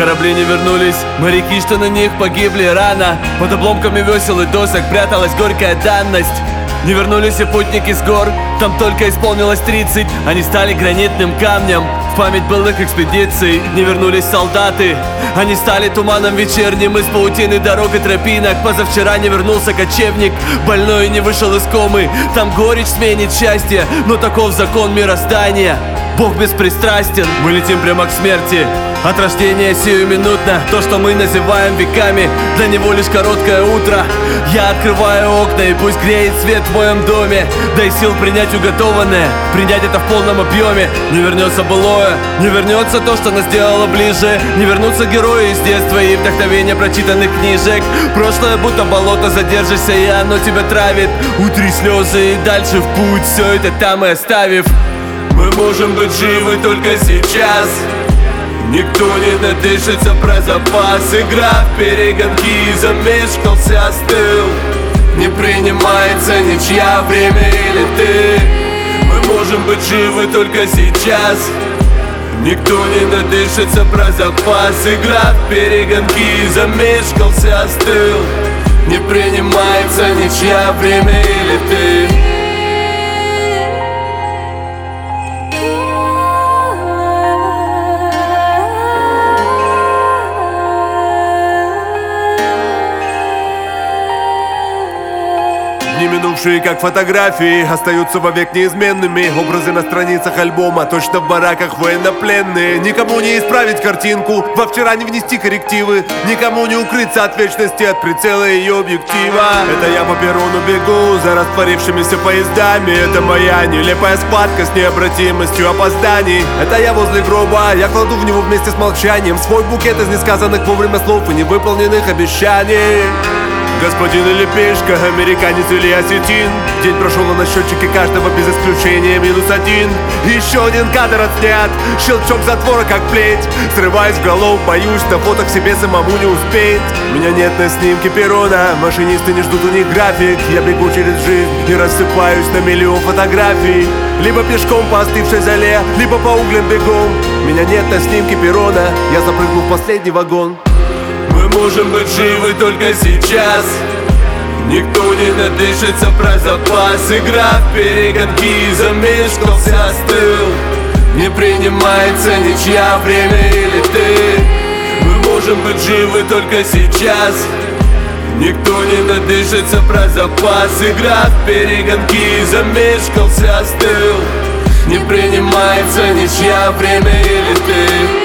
Корабли не вернулись, моряки, что на них погибли рано. Под обломками весел и досок пряталась горькая данность. Не вернулись и путники с гор, там только исполнилось 30. Они стали гранитным камнем в память былых экспедиций. Не вернулись солдаты, они стали туманом вечерним из паутины дорог и тропинок. Позавчера не вернулся кочевник, больной и не вышел из комы. Там горечь сменит счастье, но таков закон мироздания. Бог беспристрастен, мы летим прямо к смерти. От рождения сиюминутно, то, что мы называем веками, для него лишь короткое утро. Я открываю окна, и пусть греет свет в моем доме. Дай сил принять уготованное, принять это в полном объеме. Не вернется былое, не вернется то, что нас сделало ближе. Не вернутся герои из детства и вдохновения прочитанных книжек. Прошлое будто болото, задержишься, и оно тебя травит. Утри слезы и дальше в путь, все это там и оставив. Мы можем быть живы только сейчас. Никто не надышится про запас. Игра в перегонки, замешкался, остыл. Не принимается ничья, время или ты. Мы можем быть живы только сейчас. Никто не надышится про запас. Игра в перегонки, замешкался, остыл. Не принимается ничья, время или ты. Дни минувшие, как фотографии, остаются вовек неизменными. Образы на страницах альбома, точно в бараках военнопленные. Никому не исправить картинку, во вчера не внести коррективы. Никому не укрыться от вечности, от прицела ее объектива. Это я по перрону бегу за растворившимися поездами. Это моя нелепая схватка с необратимостью опозданий. Это я возле гроба, я кладу в него вместе с молчанием свой букет из несказанных вовремя слов и невыполненных обещаний. Господин или пешка, американец или осетин. День прошел, а на счетчике каждого без исключения -1. Еще один кадр отснят, щелчок затвора как плеть. Срываюсь в голов, боюсь, на фото к себе самому не успеть. Меня нет на снимке перрона, машинисты не ждут, у них график. Я бегу через жизнь и рассыпаюсь на миллион фотографий. Либо пешком по остывшей зале, либо по углям бегом. Меня нет на снимке перрона, я запрыгнул в последний вагон. Мы можем быть живы только сейчас. Никто не надышится про запас. Игра в перегонки, замешкался, остыл. Не принимается ничья, время или ты. Мы можем быть живы только сейчас. Никто не надышится про запас. Игра в перегонки, замешкался, остыл. Не принимается ничья, время или ты.